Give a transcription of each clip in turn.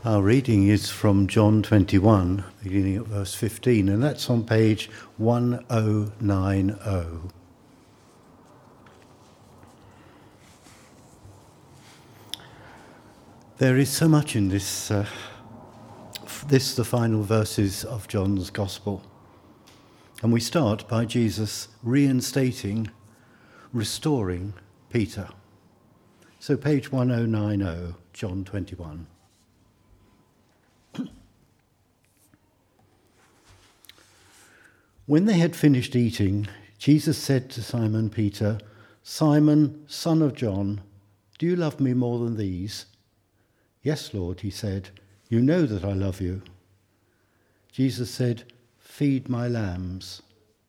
Our reading is from John 21, beginning at verse 15, and that's on page 1090. There is so much in this, the final verses of John's Gospel. And we start by Jesus restoring Peter. So page 1090, John 21. When they had finished eating, Jesus said to Simon Peter, "Simon, son of John, do you love me more than these?" "Yes, Lord," he said, "you know that I love you." Jesus said, "Feed my lambs."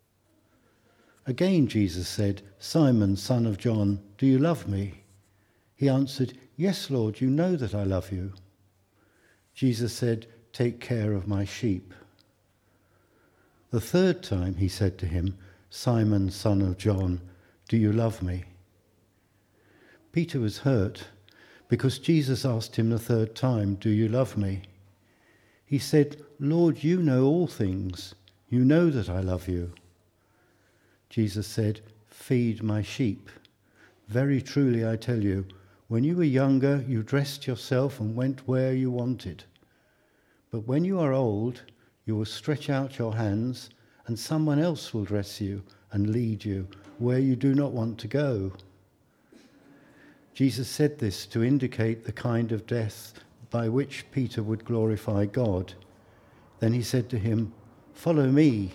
Again Jesus said, "Simon, son of John, do you love me?" He answered, "Yes, Lord, you know that I love you." Jesus said, "Take care of my sheep." The third time he said to him, "Simon, son of John, do you love me?" Peter was hurt because Jesus asked him the third time, "Do you love me?" He said, "Lord, you know all things. You know that I love you." Jesus said, "Feed my sheep. Very truly I tell you, when you were younger, you dressed yourself and went where you wanted. But when you are old, you will stretch out your hands, and someone else will dress you and lead you where you do not want to go." Jesus said this to indicate the kind of death by which Peter would glorify God. Then he said to him, "Follow me."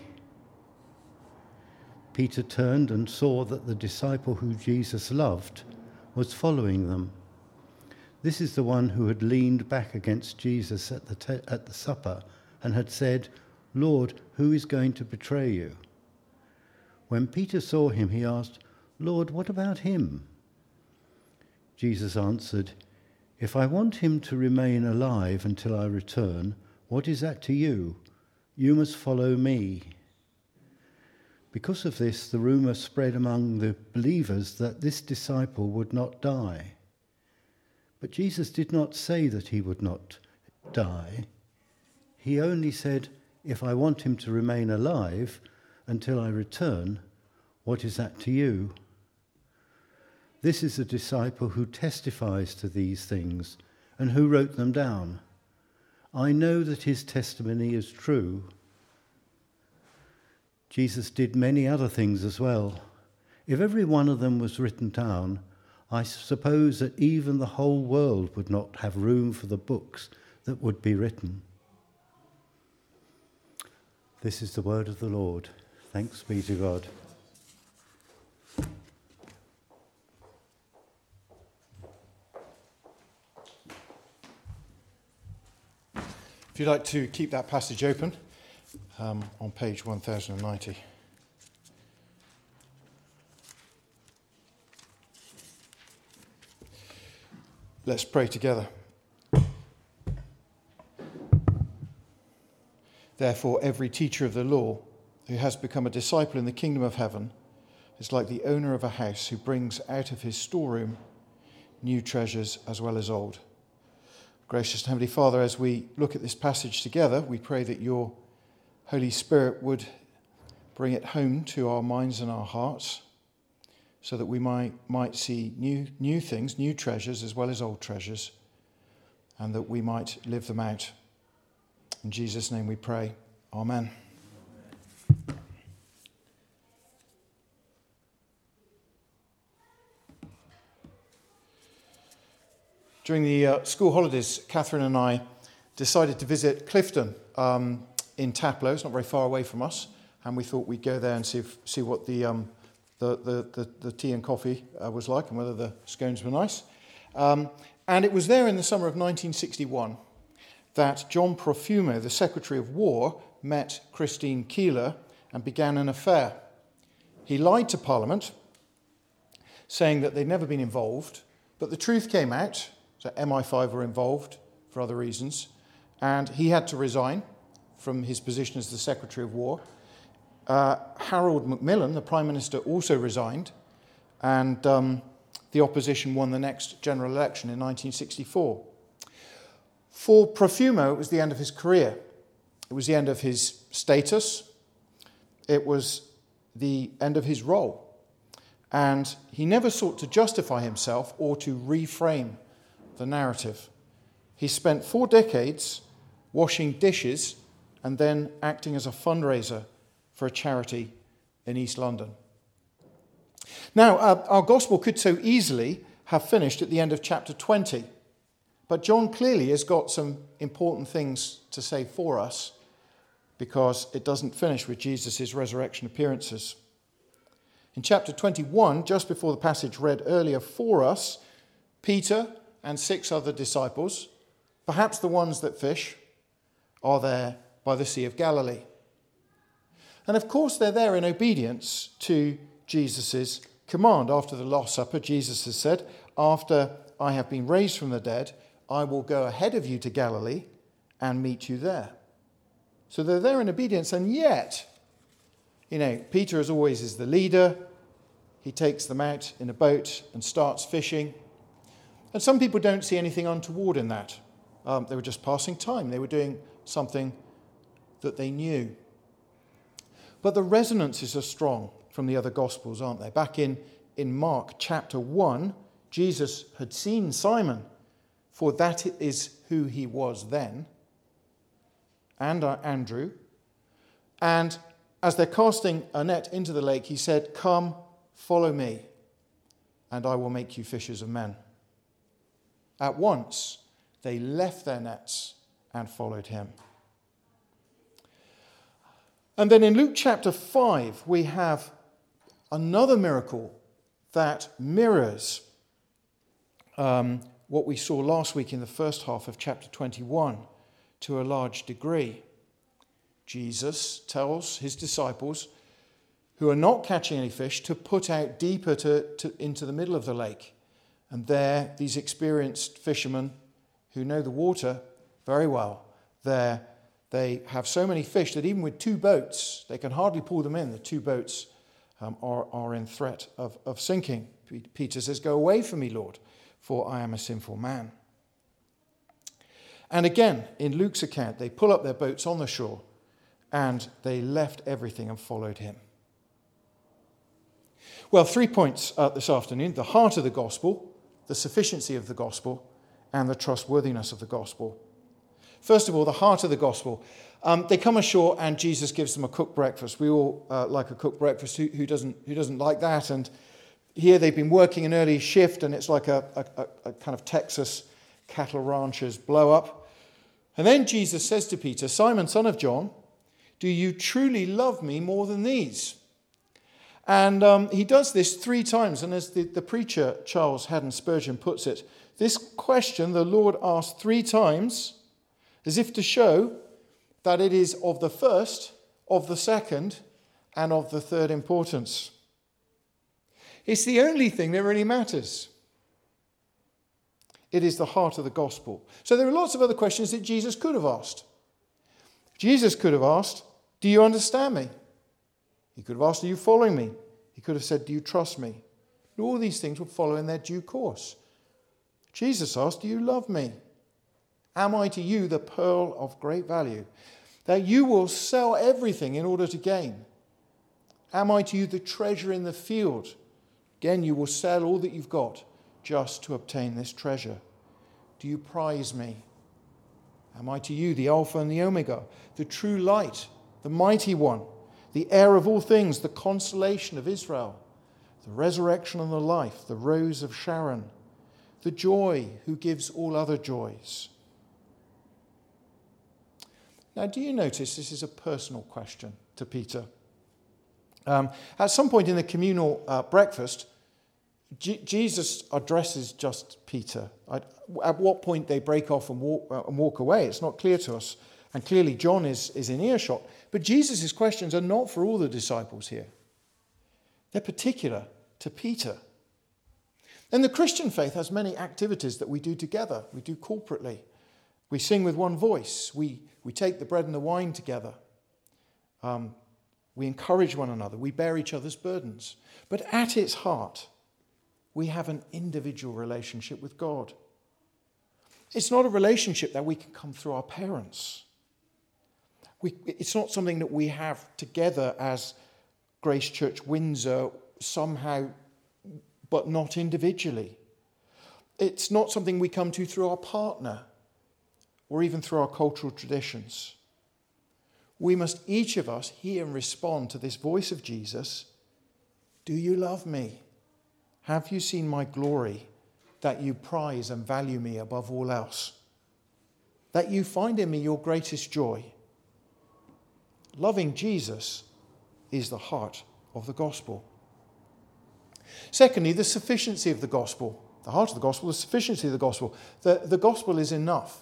Peter turned and saw that the disciple who Jesus loved was following them. This is the one who had leaned back against Jesus at the supper and had said, "Lord, who is going to betray you?" When Peter saw him, he asked, "Lord, what about him?" Jesus answered, "If I want him to remain alive until I return, what is that to you? You must follow me." Because of this, the rumor spread among the believers that this disciple would not die. But Jesus did not say that he would not die. He only said, "If I want him to remain alive until I return, what is that to you?" This is a disciple who testifies to these things and who wrote them down. I know that his testimony is true. Jesus did many other things as well. If every one of them was written down, I suppose that even the whole world would not have room for the books that would be written. This is the word of the Lord. Thanks be to God. If you'd like to keep that passage open, on page 1090. Let's pray together. Therefore, every teacher of the law who has become a disciple in the kingdom of heaven is like the owner of a house who brings out of his storeroom new treasures as well as old. Gracious and Heavenly Father, as we look at this passage together, we pray that your Holy Spirit would bring it home to our minds and our hearts so that we might see new things, new treasures as well as old treasures, and that we might live them out. In Jesus' name we pray. Amen. During the school holidays, Catherine and I decided to visit Clifton in Taplow. It's not very far away from us, and we thought we'd go there and see what the tea and coffee was like and whether the scones were nice. And it was there in the summer of 1961 that John Profumo, the Secretary of War, met Christine Keeler and began an affair. He lied to Parliament, saying that they'd never been involved, but the truth came out. So MI5 were involved for other reasons, and he had to resign from his position as the Secretary of War. Harold Macmillan, the Prime Minister, also resigned, and the opposition won the next general election in 1964. For Profumo, it was the end of his career. It was the end of his status. It was the end of his role. And he never sought to justify himself or to reframe the narrative. He spent 4 decades washing dishes and then acting as a fundraiser for a charity in East London. Now, our gospel could so easily have finished at the end of chapter 20, but John clearly has got some important things to say for us, because it doesn't finish with Jesus' resurrection appearances. In chapter 21, just before the passage read earlier for us, Peter and 6 other disciples, perhaps the ones that fish, are there by the Sea of Galilee. And of course they're there in obedience to Jesus' command. After the Last Supper, Jesus has said, "After I have been raised from the dead, I will go ahead of you to Galilee and meet you there." So they're there in obedience, and yet, Peter as always is the leader. He takes them out in a boat and starts fishing. And some people don't see anything untoward in that. They were just passing time. They were doing something that they knew. But the resonances are strong from the other Gospels, aren't they? Back in Mark chapter 1, Jesus had seen Simon, for that is who he was then, and Andrew. And as they're casting a net into the lake, he said, "Come, follow me, and I will make you fishers of men." At once, they left their nets and followed him. And then in Luke chapter 5, we have another miracle that mirrors what we saw last week in the first half of chapter 21 to a large degree. Jesus tells his disciples, who are not catching any fish, to put out deeper into the middle of the lake. And there, these experienced fishermen who know the water very well, they have so many fish that even with 2 boats, they can hardly pull them in. The 2 boats are in threat of sinking. Peter says, "Go away from me, Lord, for I am a sinful man." And again, in Luke's account, they pull up their boats on the shore and they left everything and followed him. Well, 3 points this afternoon: the heart of the gospel, the sufficiency of the gospel, and the trustworthiness of the gospel. First of all, the heart of the gospel. They come ashore and Jesus gives them a cooked breakfast. We all like a cooked breakfast. Who doesn't like that? And here they've been working an early shift, and it's like a kind of Texas cattle ranchers blow up. And then Jesus says to Peter, "Simon, son of John, do you truly love me more than these?" And he does this 3 times. And as the preacher Charles Haddon Spurgeon puts it, this question the Lord asked 3 times, as if to show that it is of the first, of the second, and of the third importance. It's the only thing that really matters. It is the heart of the gospel. So there are lots of other questions that Jesus could have asked. Jesus could have asked, "Do you understand me?" He could have asked, "Are you following me?" He could have said, "Do you trust me?" And all these things would follow in their due course. Jesus asked, "Do you love me? Am I to you the pearl of great value, that you will sell everything in order to gain? Am I to you the treasure in the field? Again, you will sell all that you've got just to obtain this treasure. Do you prize me? Am I to you the Alpha and the Omega, the true light, the mighty one, the heir of all things, the consolation of Israel, the resurrection and the life, the rose of Sharon, the joy who gives all other joys?" Now, do you notice this is a personal question to Peter? At some point in the communal breakfast, Jesus addresses just Peter. At what point they break off and walk away, it's not clear to us. And clearly John is in earshot. But Jesus' questions are not for all the disciples here. They're particular to Peter. And the Christian faith has many activities that we do together. We do corporately. We sing with one voice. We take the bread and the wine together. We encourage one another. We bear each other's burdens. But at its heart, we have an individual relationship with God. It's not a relationship that we can come through our parents. It's not something that we have together as Grace Church Windsor somehow, but not individually. It's not something we come to through our partner or even through our cultural traditions. We must, each of us, hear and respond to this voice of Jesus. Do you love me? Have you seen my glory, that you prize and value me above all else? That you find in me your greatest joy? Loving Jesus is the heart of the gospel. Secondly, the sufficiency of the gospel. The heart of the gospel, the sufficiency of the gospel. The gospel is enough.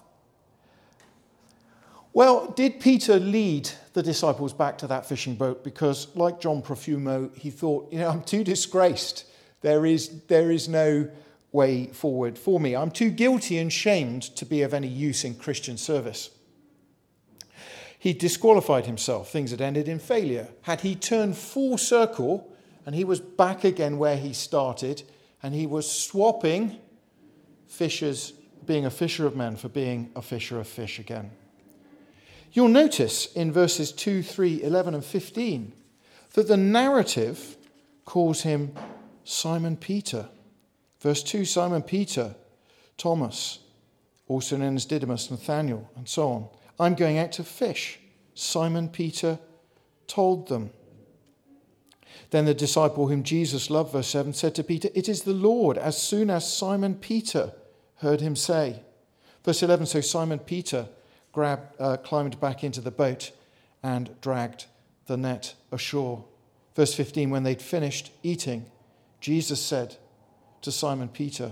Well, did Peter lead the disciples back to that fishing boat? Because, like John Profumo, he thought, I'm too disgraced. There is no way forward for me. I'm too guilty and shamed to be of any use in Christian service. He disqualified himself. Things had ended in failure. Had he turned full circle and he was back again where he started, and he was swapping being a fisher of men for being a fisher of fish again. You'll notice in verses 2, 3, 11 and 15 that the narrative calls him Simon Peter. Verse 2, Simon Peter, Thomas, also known as Didymus, Nathanael, and so on. I'm going out to fish. Simon Peter told them. Then the disciple whom Jesus loved, verse 7, said to Peter, it is the Lord, as soon as Simon Peter heard him say. Verse 11, so Simon Peter climbed back into the boat and dragged the net ashore. Verse 15, when they'd finished eating, Jesus said to Simon Peter.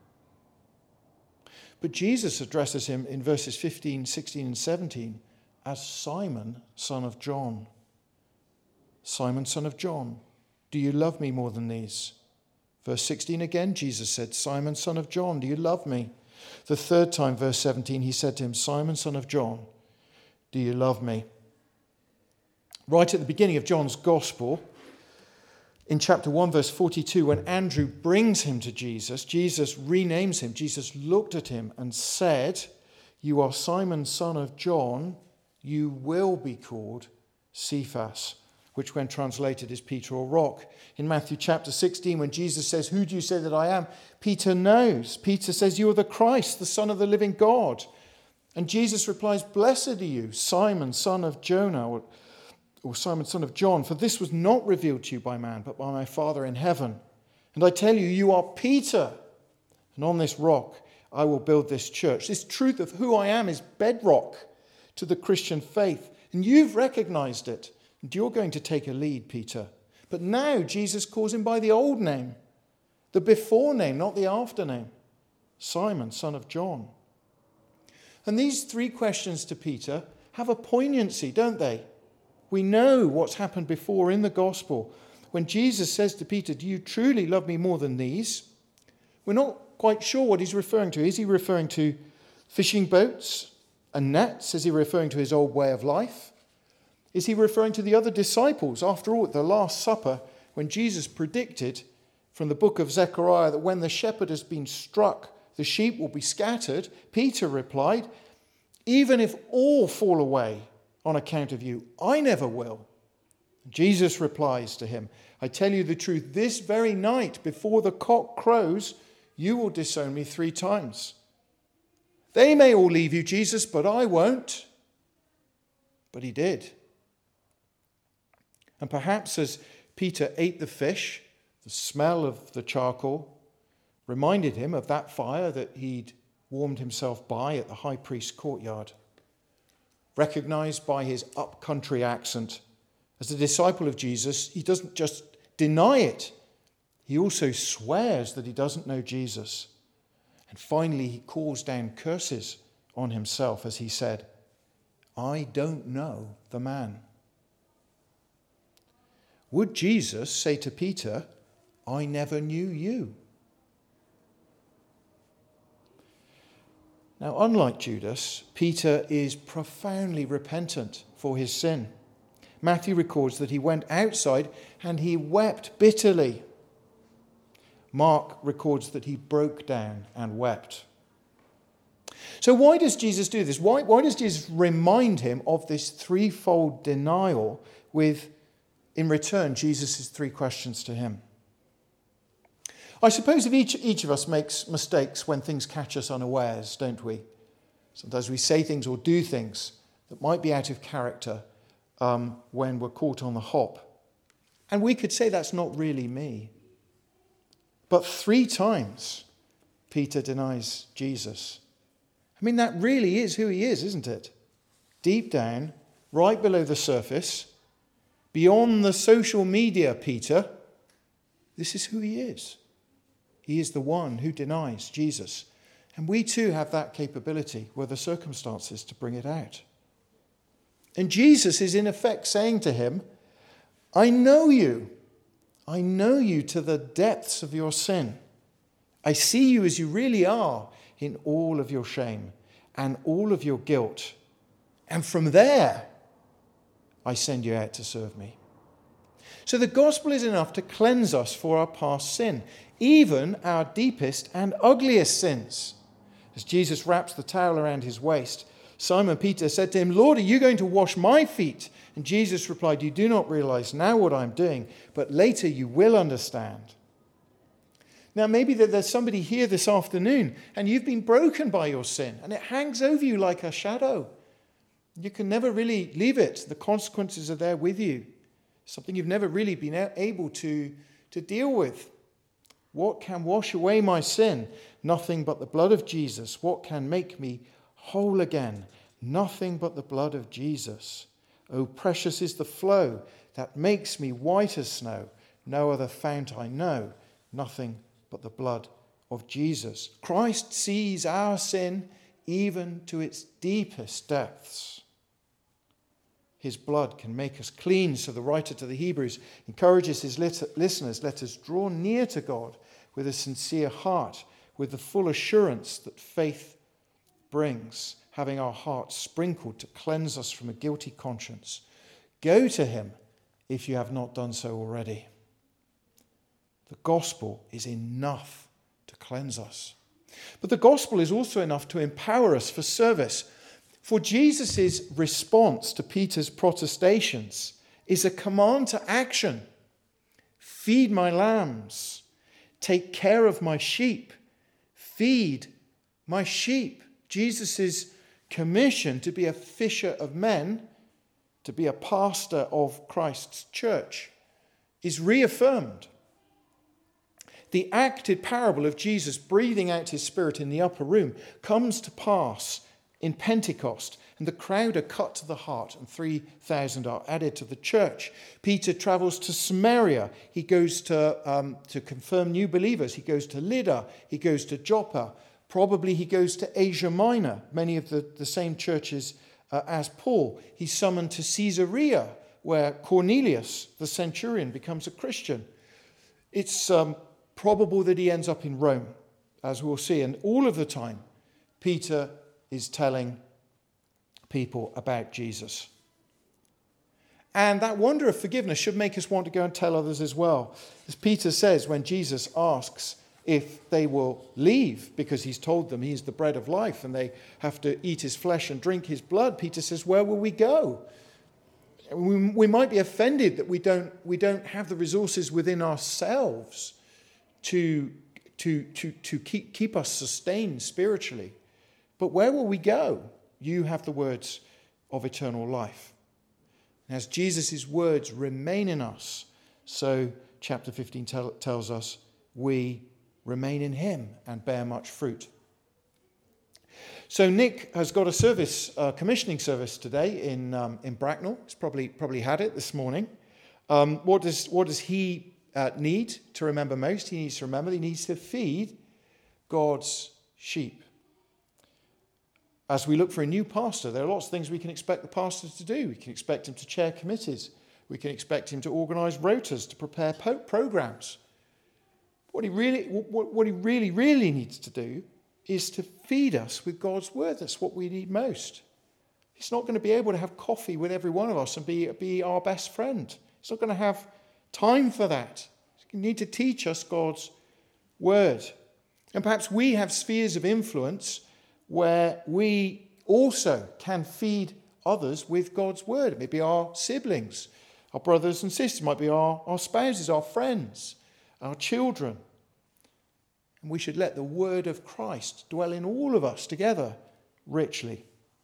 But Jesus addresses him in verses 15, 16 and 17 as Simon, son of John. Simon, son of John, do you love me more than these? Verse 16 again, Jesus said, Simon, son of John, do you love me? The third time, verse 17, he said to him, Simon, son of John, do you love me? Right at the beginning of John's Gospel, in chapter 1, verse 42, when Andrew brings him to Jesus, Jesus renames him. Jesus looked at him and said, you are Simon, son of John, you will be called Cephas, which when translated is Peter or rock. In Matthew chapter 16, when Jesus says, who do you say that I am? Peter knows. Peter says, you are the Christ, the Son of the living God. And Jesus replies, blessed are you, Simon, son of Jonah, or Simon, son of John, for this was not revealed to you by man, but by my Father in heaven. And I tell you, you are Peter, and on this rock I will build this church. This truth of who I am is bedrock to the Christian faith, and you've recognized it. And you're going to take a lead, Peter. But now Jesus calls him by the old name, the before name, not the after name. Simon, son of John. And these three questions to Peter have a poignancy, don't they? We know what's happened before in the gospel. When Jesus says to Peter, do you truly love me more than these? We're not quite sure what he's referring to. Is he referring to fishing boats and nets? Is he referring to his old way of life? Is he referring to the other disciples? After all, at the Last Supper, when Jesus predicted from the book of Zechariah that when the shepherd has been struck, the sheep will be scattered, Peter replied, even if all fall away on account of you, I never will. Jesus replies to him, I tell you the truth, this very night before the cock crows, you will disown me 3 times. They may all leave you, Jesus, but I won't. But he did. And perhaps as Peter ate the fish, the smell of the charcoal reminded him of that fire that he'd warmed himself by at the high priest's courtyard. Recognized by his up-country accent, as a disciple of Jesus, he doesn't just deny it. He also swears that he doesn't know Jesus. And finally, he calls down curses on himself as he said, I don't know the man. Would Jesus say to Peter, I never knew you? Now, unlike Judas, Peter is profoundly repentant for his sin. Matthew records that he went outside and he wept bitterly. Mark records that he broke down and wept. So why does Jesus do this? Why does Jesus remind him of this threefold denial with, in return, Jesus' three questions to him? I suppose if each of us makes mistakes when things catch us unawares, don't we? Sometimes we say things or do things that might be out of character when we're caught on the hop. And we could say that's not really me. But 3 times Peter denies Jesus. I mean, that really is who he is, isn't it? Deep down, right below the surface, beyond the social media Peter, this is who he is. He is the one who denies Jesus. And we too have that capability, were the circumstances to bring it out. And Jesus is in effect saying to him, I know you to the depths of your sin. I see you as you really are in all of your shame and all of your guilt. And from there, I send you out to serve me. So the gospel is enough to cleanse us for our past sin, even our deepest and ugliest sins. As Jesus wraps the towel around his waist, Simon Peter said to him, Lord, are you going to wash my feet? And Jesus replied, you do not realize now what I'm doing, but later you will understand. Now, maybe there's somebody here this afternoon and you've been broken by your sin and it hangs over you like a shadow. You can never really leave it. The consequences are there with you. Something you've never really been able to deal with. What can wash away my sin? Nothing but the blood of Jesus. What can make me whole again? Nothing but the blood of Jesus. Oh, precious is the flow that makes me white as snow. No other fount I know. Nothing but the blood of Jesus. Christ sees our sin even to its deepest depths. His blood can make us clean. So the writer to the Hebrews encourages his listeners, let us draw near to God with a sincere heart, with the full assurance that faith brings, having our hearts sprinkled to cleanse us from a guilty conscience. Go to him if you have not done so already. The gospel is enough to cleanse us. But the gospel is also enough to empower us for service. For Jesus' response to Peter's protestations is a command to action. Feed my lambs. Take care of my sheep. Feed my sheep. Jesus' commission to be a fisher of men, to be a pastor of Christ's church, is reaffirmed. The acted parable of Jesus breathing out his Spirit in the upper room comes to pass in Pentecost, and the crowd are cut to the heart, and 3,000 are added to the church. Peter travels to Samaria. He goes to confirm new believers. He goes to Lydda. He goes to Joppa. Probably he goes to Asia Minor, many of the same churches as Paul. He's summoned to Caesarea, where Cornelius, the centurion, becomes a Christian. It's probable that he ends up in Rome, as we'll see. And all of the time, Peter is telling people about Jesus. And that wonder of forgiveness should make us want to go and tell others as well. As Peter says when Jesus asks if they will leave, because he's told them he's the bread of life and they have to eat his flesh and drink his blood, Peter says, where will we go? We might be offended that we don't have the resources within ourselves to keep us sustained spiritually. But where will we go? You have the words of eternal life. And as Jesus' words remain in us, so chapter 15 tells us, we remain in him and bear much fruit. So Nick has got a service, commissioning service today in Bracknell. He's probably had it this morning. What does he need to remember most? He needs to feed God's sheep. As we look for a new pastor, there are lots of things we can expect the pastor to do. We can expect him to chair committees. We can expect him to organise rotas, to prepare programmes. What he really needs to do is to feed us with God's word. That's what we need most. He's not going to be able to have coffee with every one of us and be our best friend. He's not going to have time for that. He needs to teach us God's word. And perhaps we have spheres of influence where we also can feed others with God's word. It may be our siblings, our brothers and sisters, it might be our spouses, our friends, our children. And we should let the word of Christ dwell in all of us together richly.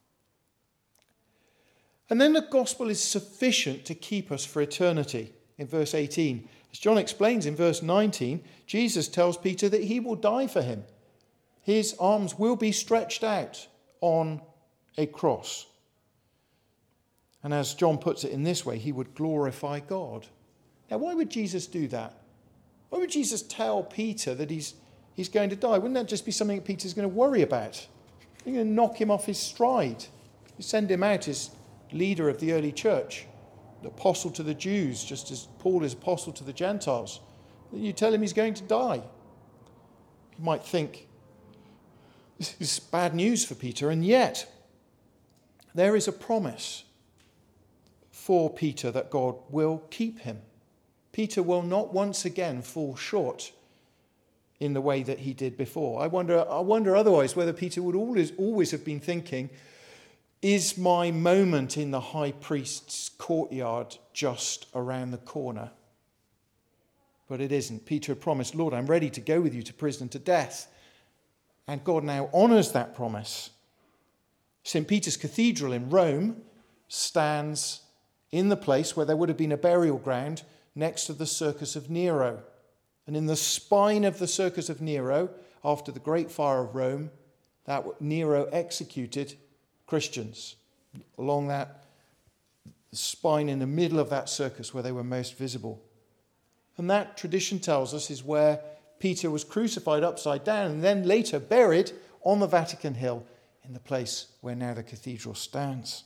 And then the gospel is sufficient to keep us for eternity. In verse 18, as John explains in verse 19, Jesus tells Peter that he will die for him. His arms will be stretched out on a cross. And as John puts it in this way, he would glorify God. Now, why would Jesus do that? Why would Jesus tell Peter that he's going to die? Wouldn't that just be something that Peter's going to worry about? You're going to knock him off his stride. You send him out as leader of the early church, the apostle to the Jews, just as Paul is apostle to the Gentiles. You tell him he's going to die. You might think, this is bad news for Peter, and yet there is a promise for Peter that God will keep him. Peter will not once again fall short in the way that he did before. I wonder otherwise whether Peter would always have been thinking, is my moment in the high priest's courtyard just around the corner? But it isn't. Peter had promised, Lord, I'm ready to go with you to prison and to death. And God now honours that promise. St. Peter's Cathedral in Rome stands in the place where there would have been a burial ground next to the Circus of Nero. And in the spine of the Circus of Nero, after the Great Fire of Rome, that Nero executed Christians along that spine in the middle of that circus where they were most visible. And that tradition tells us is where Peter was crucified upside down and then later buried on the Vatican Hill in the place where now the cathedral stands.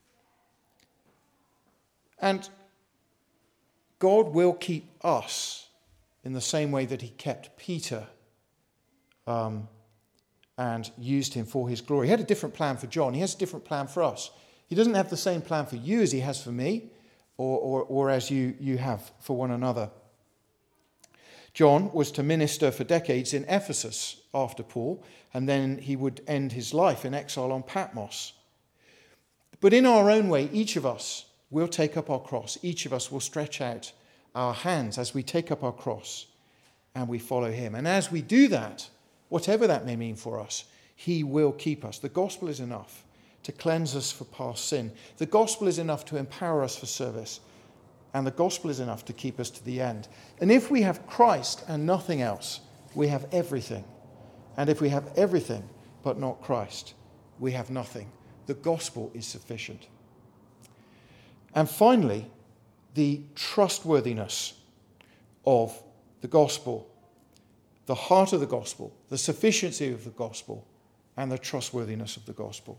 And God will keep us in the same way that he kept Peter and used him for his glory. He had a different plan for John. He has a different plan for us. He doesn't have the same plan for you as he has for me or as you have for one another. John was to minister for decades in Ephesus after Paul, and then he would end his life in exile on Patmos. But in our own way, each of us will take up our cross. Each of us will stretch out our hands as we take up our cross and we follow him. And as we do that, whatever that may mean for us, he will keep us. The gospel is enough to cleanse us for past sin. The gospel is enough to empower us for service. And the gospel is enough to keep us to the end. And if we have Christ and nothing else, we have everything. And if we have everything but not Christ, we have nothing. The gospel is sufficient. And finally, the trustworthiness of the gospel, the heart of the gospel, the sufficiency of the gospel, and the trustworthiness of the gospel.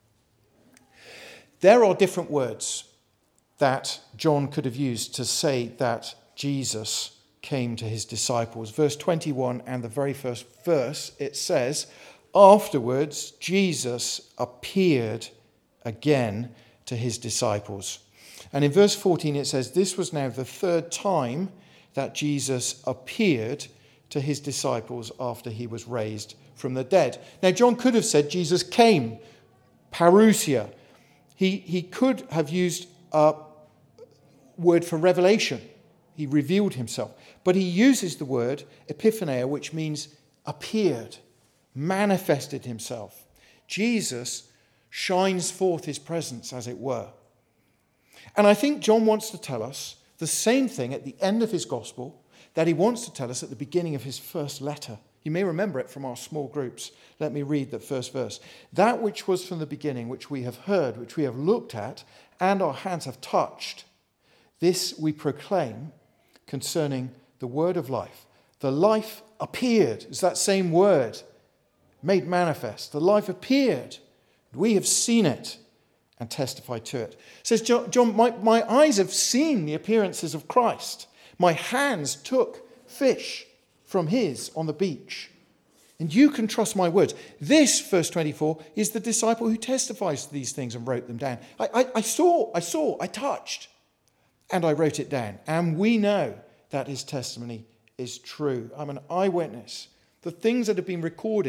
There are different words that John could have used to say that Jesus came to his disciples. Verse 21 and the very first verse, it says, afterwards Jesus appeared again to his disciples. And in verse 14 it says, this was now the third time that Jesus appeared to his disciples after he was raised from the dead. Now John could have said Jesus came, parousia. He could have used a word for revelation. He revealed himself. But he uses the word epiphaneia, which means appeared, manifested himself. Jesus shines forth his presence, as it were. And I think John wants to tell us the same thing at the end of his gospel that he wants to tell us at the beginning of his first letter. You may remember it from our small groups. Let me read the first verse. That which was from the beginning, which we have heard, which we have looked at, and our hands have touched, this we proclaim concerning the word of life. The life appeared. It's that same word made manifest. The life appeared. We have seen it and testified to it. Says John, my eyes have seen the appearances of Christ. My hands took fish from his on the beach. And you can trust my words. This, verse 24, is the disciple who testifies to these things and wrote them down. I saw, I touched, and I wrote it down. And we know that his testimony is true. I'm an eyewitness. The things that have been recorded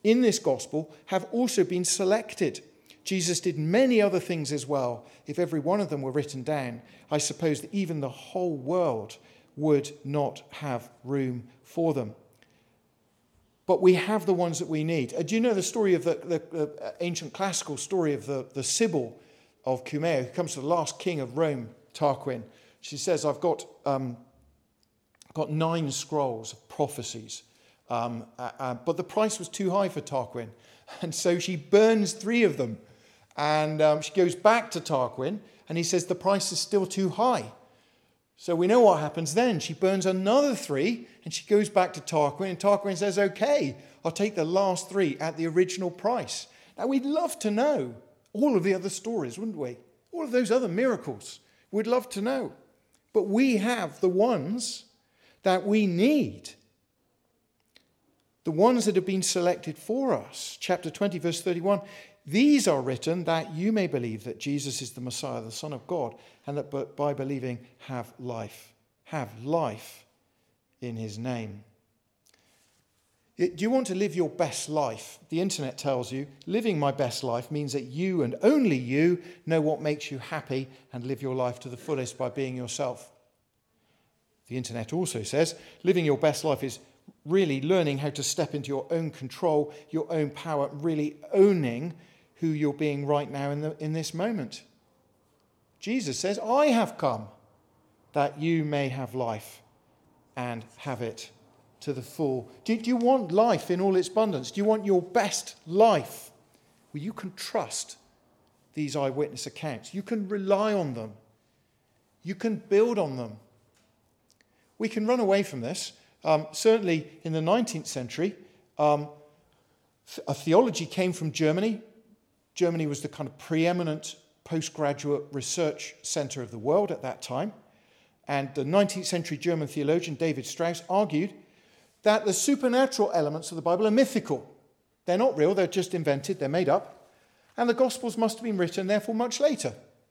in this gospel have also been selected. Jesus did many other things as well. If every one of them were written down, I suppose that even the whole world would not have room for them. But we have the ones that we need. Do you know the story of the ancient classical story of the Sibyl of Cumaea, who comes to the last king of Rome, Tarquin? She says, I've got 9 scrolls of prophecies, but the price was too high for Tarquin. And so she burns 3 of them. And she goes back to Tarquin, and he says the price is still too high. So we know what happens then. She burns another 3, and she goes back to Tarquin, and Tarquin says, okay, I'll take the last 3 at the original price. Now, we'd love to know all of the other stories, wouldn't we? All of those other miracles. We'd love to know. But we have the ones that we need. The ones that have been selected for us. Chapter 20, verse 31. These are written that you may believe that Jesus is the Messiah, the Son of God, and that by believing have life. Have life in his name. Do you want to live your best life? The internet tells you living my best life means that you and only you know what makes you happy and live your life to the fullest by being yourself. The internet also says living your best life is really learning how to step into your own control, your own power, really owning who you're being right now in this moment. Jesus says, I have come that you may have life and have it to the full. Do you want life in all its abundance? Do you want your best life? Well, you can trust these eyewitness accounts. You can rely on them. You can build on them. We can run away from this. Certainly in the 19th century, a theology came from Germany. Germany was the kind of preeminent postgraduate research center of the world at that time. And the 19th century German theologian David Strauss argued that the supernatural elements of the Bible are mythical. They're not real, they're just invented, they're made up. And the Gospels must have been written, therefore, much later.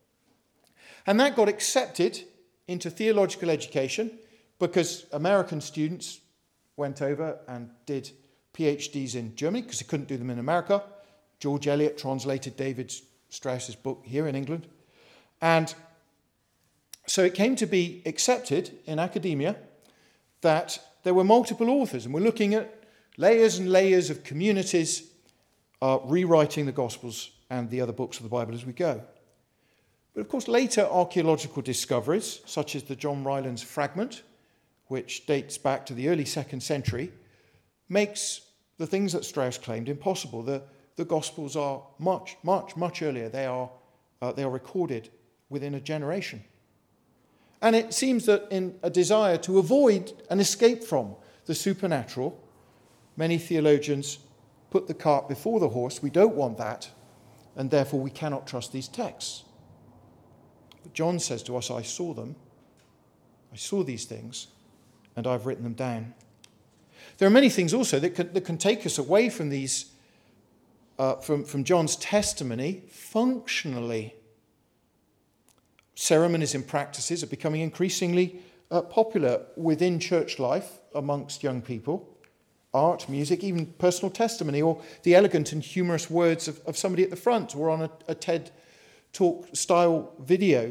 And that got accepted into theological education because American students went over and did PhDs in Germany because they couldn't do them in America. George Eliot translated David Strauss's book here in England. And so it came to be accepted in academia that there were multiple authors, and we're looking at layers and layers of communities rewriting the Gospels and the other books of the Bible as we go. But of course, later archaeological discoveries, such as the John Rylands fragment, which dates back to the early 2nd century, makes the things that Strauss claimed impossible. The Gospels are much, much, much earlier. They are recorded within a generation. And it seems that in a desire to avoid and escape from the supernatural, many theologians put the cart before the horse. We don't want that, and therefore we cannot trust these texts. But John says to us, I saw them. I saw these things, and I've written them down. There are many things also that can take us away from these, from John's testimony functionally. Ceremonies and practices are becoming increasingly popular within church life amongst young people. Art, music, even personal testimony, or the elegant and humorous words of somebody at the front, or on a TED Talk style video.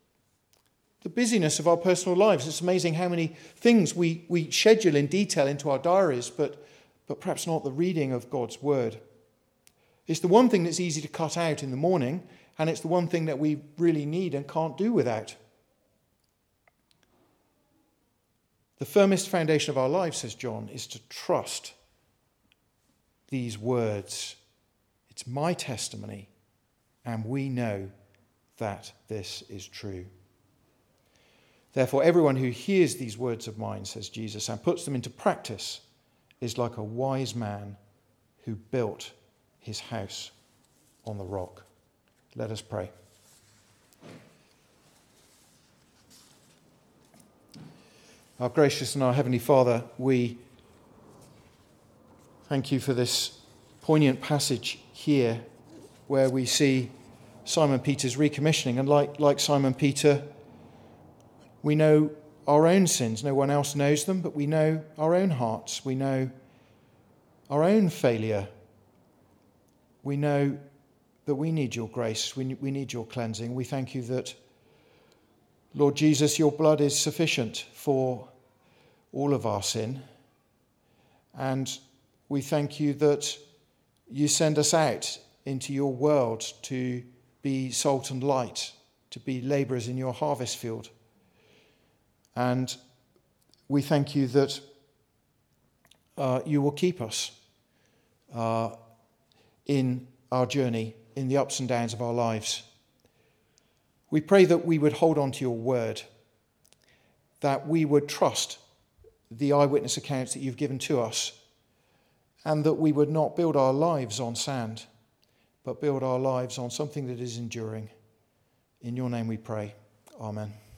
The busyness of our personal lives. It's amazing how many things we schedule in detail into our diaries, but perhaps not the reading of God's word. It's the one thing that's easy to cut out in the morning, and it's the one thing that we really need and can't do without. The firmest foundation of our lives, says John, is to trust these words. It's my testimony, and we know that this is true. Therefore, everyone who hears these words of mine, says Jesus, and puts them into practice is like a wise man who built his house on the rock. Let us pray. Our gracious and our Heavenly Father, we thank you for this poignant passage here where we see Simon Peter's recommissioning. And like Simon Peter, we know our own sins. No one else knows them, but we know our own hearts. We know our own failure we know that we need your grace, we need your cleansing. We thank you that, Lord Jesus, your blood is sufficient for all of our sin. And we thank you that you send us out into your world to be salt and light, to be labourers in your harvest field. And we thank you that you will keep us in our journey, in the ups and downs of our lives. We pray that we would hold on to your word, that we would trust the eyewitness accounts that you've given to us, and that we would not build our lives on sand, but build our lives on something that is enduring. In your name we pray. Amen.